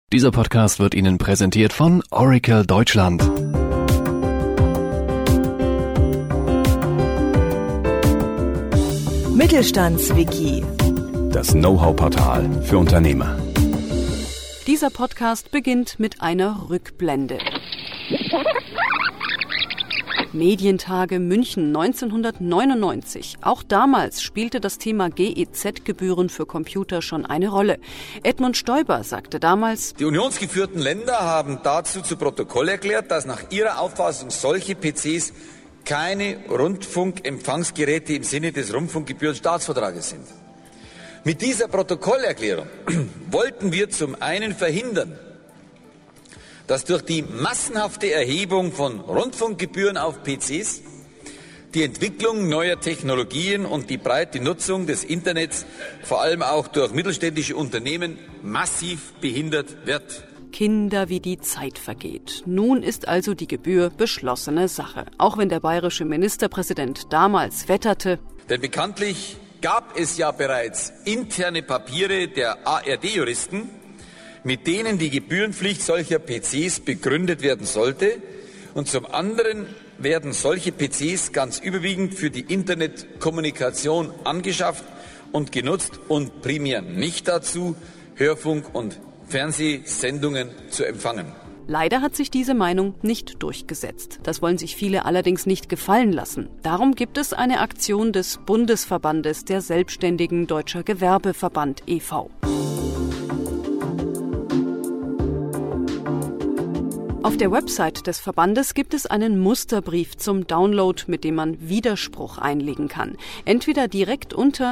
Dieser Podcast wird Ihnen präsentiert von Oracle Deutschland. Mittelstandswiki. Das Know-how-Portal für Unternehmer. Dieser Podcast beginnt mit einer Rückblende. Medientage München 1999. Auch damals spielte das Thema GEZ-Gebühren für Computer schon eine Rolle. Edmund Stoiber sagte damals: Die unionsgeführten Länder haben dazu zu Protokoll erklärt, dass nach ihrer Auffassung solche PCs keine Rundfunkempfangsgeräte im Sinne des Rundfunkgebührenstaatsvertrages sind. Mit dieser Protokollerklärung wollten wir zum einen verhindern, dass durch die massenhafte Erhebung von Rundfunkgebühren auf PCs die Entwicklung neuer Technologien und die breite Nutzung des Internets, vor allem auch durch mittelständische Unternehmen, massiv behindert wird. Kinder, wie die Zeit vergeht. Nun ist also die Gebühr beschlossene Sache. Auch wenn der bayerische Ministerpräsident damals wetterte. Denn bekanntlich gab es ja bereits interne Papiere der ARD-Juristen, mit denen die Gebührenpflicht solcher PCs begründet werden sollte. Und zum anderen werden solche PCs ganz überwiegend für die Internetkommunikation angeschafft und genutzt und primär nicht dazu, Hörfunk- und Fernsehsendungen zu empfangen. Leider hat sich diese Meinung nicht durchgesetzt. Das wollen sich viele allerdings nicht gefallen lassen. Darum gibt es eine Aktion des Bundesverbandes der Selbstständigen Deutscher Gewerbeverband e.V. Auf der Website des Verbandes gibt es einen Musterbrief zum Download, mit dem man Widerspruch einlegen kann. Entweder direkt unter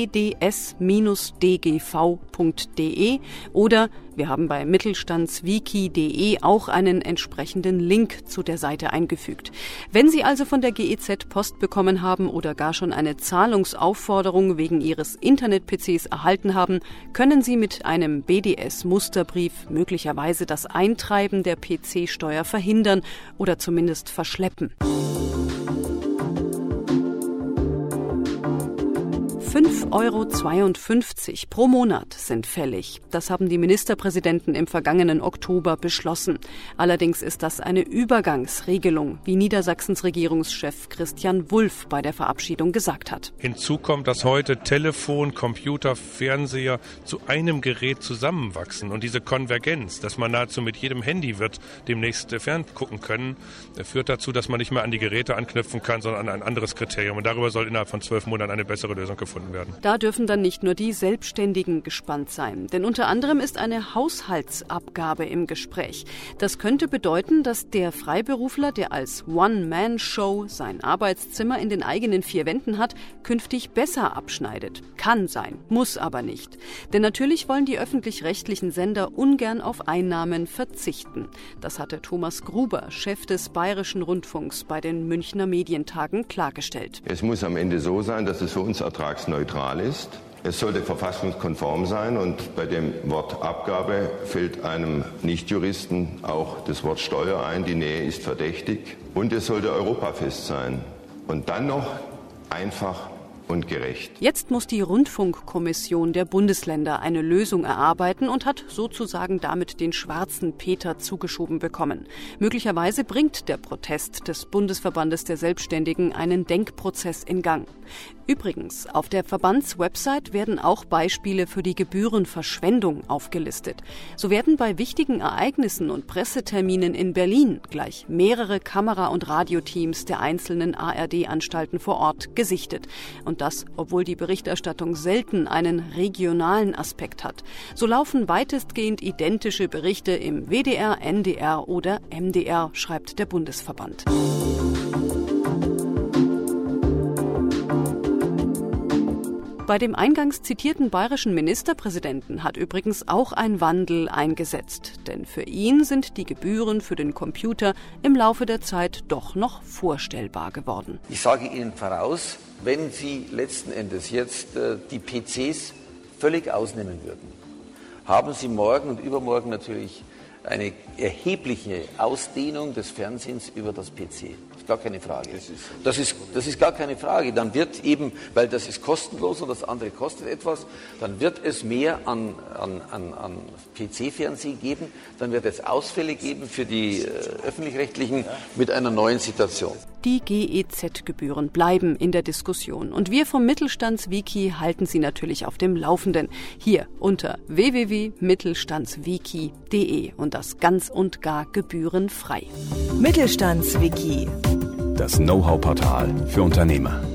bds-dgv.de oder wir haben bei mittelstandswiki.de auch einen entsprechenden Link zu der Seite eingefügt. Wenn Sie also von der GEZ Post bekommen haben oder gar schon eine Zahlungsaufforderung wegen Ihres Internet-PCs erhalten haben, können Sie mit einem BDS-Musterbrief möglicherweise das Eintreiben der PC-Steuer verhindern oder zumindest verschleppen. 5,52 € pro Monat sind fällig. Das haben die Ministerpräsidenten im vergangenen Oktober beschlossen. Allerdings ist das eine Übergangsregelung, wie Niedersachsens Regierungschef Christian Wulff bei der Verabschiedung gesagt hat. Hinzu kommt, dass heute Telefon, Computer, Fernseher zu einem Gerät zusammenwachsen. Und diese Konvergenz, dass man nahezu mit jedem Handy wird demnächst ferngucken können, führt dazu, dass man nicht mehr an die Geräte anknüpfen kann, sondern an ein anderes Kriterium. Und darüber soll innerhalb von 12 Monaten eine bessere Lösung gefunden werden. Da dürfen dann nicht nur die Selbstständigen gespannt sein, denn unter anderem ist eine Haushaltsabgabe im Gespräch. Das könnte bedeuten, dass der Freiberufler, der als One-Man-Show sein Arbeitszimmer in den eigenen 4 Wänden hat, künftig besser abschneidet. Kann sein, muss aber nicht. Denn natürlich wollen die öffentlich-rechtlichen Sender ungern auf Einnahmen verzichten. Das hatte Thomas Gruber, Chef des Bayerischen Rundfunks, bei den Münchner Medientagen klargestellt. Es muss am Ende so sein, dass es für uns ertragsneutral ist. Es sollte verfassungskonform sein und bei dem Wort Abgabe fällt einem Nichtjuristen auch das Wort Steuer ein. Die Nähe ist verdächtig und es sollte europafest sein und dann noch einfach und gerecht. Jetzt muss die Rundfunkkommission der Bundesländer eine Lösung erarbeiten und hat sozusagen damit den schwarzen Peter zugeschoben bekommen. Möglicherweise bringt der Protest des Bundesverbandes der Selbstständigen einen Denkprozess in Gang. Übrigens, auf der Verbandswebsite werden auch Beispiele für die Gebührenverschwendung aufgelistet. So werden bei wichtigen Ereignissen und Presseterminen in Berlin gleich mehrere Kamera- und Radioteams der einzelnen ARD-Anstalten vor Ort gesichtet. Und das, obwohl die Berichterstattung selten einen regionalen Aspekt hat. So laufen weitestgehend identische Berichte im WDR, NDR oder MDR, schreibt der Bundesverband. Bei dem eingangs zitierten bayerischen Ministerpräsidenten hat übrigens auch ein Wandel eingesetzt. Denn für ihn sind die Gebühren für den Computer im Laufe der Zeit doch noch vorstellbar geworden. Ich sage Ihnen voraus, wenn Sie letzten Endes jetzt die PCs völlig ausnehmen würden, haben Sie morgen und übermorgen natürlich eine erhebliche Ausdehnung des Fernsehens über das PC. Das ist gar keine Frage. Das ist gar keine Frage. Dann wird eben, weil das ist kostenlos und das andere kostet etwas, dann wird es mehr an PC-Fernsehen geben, dann wird es Ausfälle geben für die Öffentlich-Rechtlichen mit einer neuen Situation. Die GEZ-Gebühren bleiben in der Diskussion. Und wir vom Mittelstandswiki halten Sie natürlich auf dem Laufenden. Hier unter www.mittelstandswiki.de und das ganz und gar gebührenfrei. Mittelstandswiki. Das Know-how-Portal für Unternehmer.